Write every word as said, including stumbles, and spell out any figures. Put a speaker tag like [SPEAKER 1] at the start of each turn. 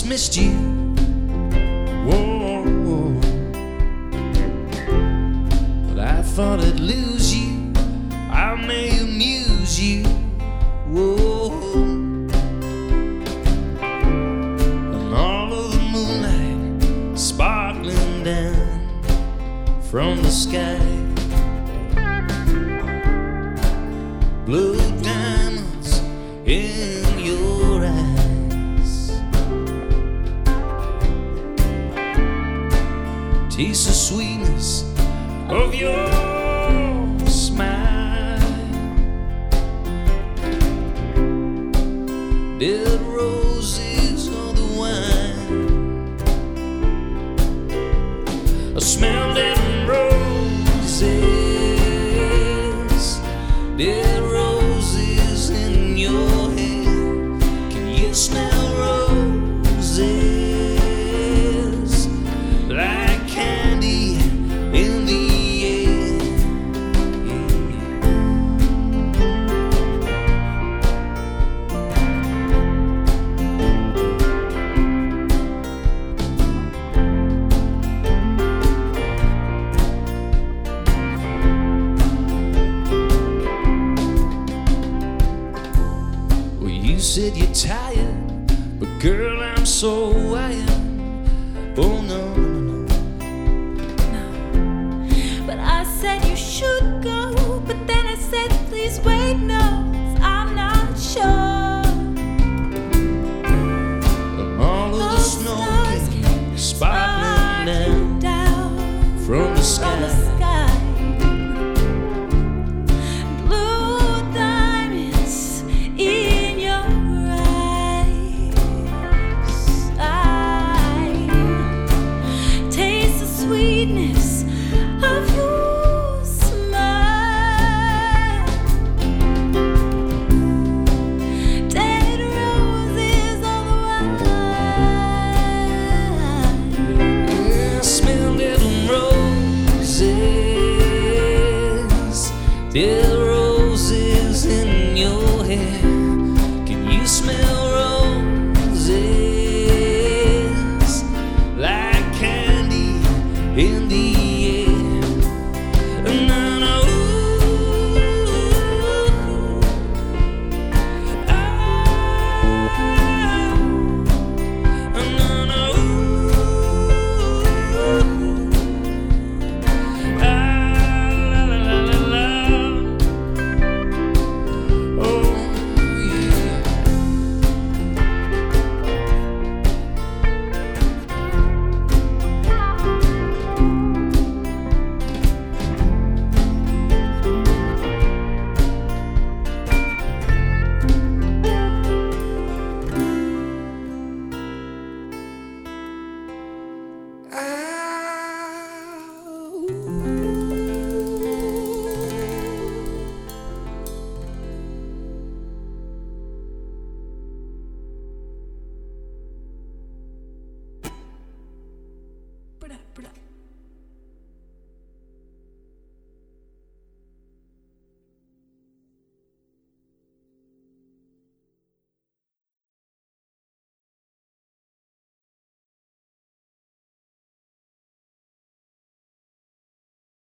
[SPEAKER 1] missed you. Whoa, whoa. But I thought I'd lose you. I may amuse you. Whoa. And all of the moonlight sparkling down from the sky. Blue diamonds in your eyes. Taste the sweetness of your smile. Dead roses are the wine. I smell dead roses. Dead roses in your hair. Can you smell roses like candy in the air? Well, you said you're tired, but girl, I'm so wired. Oh no, no, no,
[SPEAKER 2] No. But I said you should go, but then I said please wait, no, 'cause I'm not sure.
[SPEAKER 1] and all of the
[SPEAKER 2] Those
[SPEAKER 1] snow
[SPEAKER 2] stars
[SPEAKER 1] came sparkling down
[SPEAKER 2] down
[SPEAKER 1] from the
[SPEAKER 2] from the
[SPEAKER 1] sky.
[SPEAKER 2] sky. Blue diamonds in your eyes. I taste the sweetness of your smile. Dead roses on the wine.
[SPEAKER 1] Yeah, I smell dead roses. Dead